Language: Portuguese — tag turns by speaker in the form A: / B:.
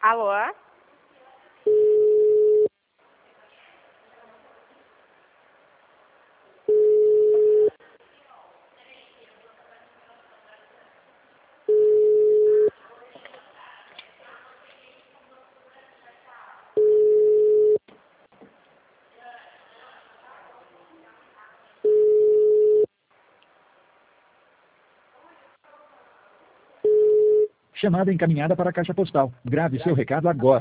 A: Alô?
B: Chamada encaminhada para a caixa postal. Grave seu recado agora.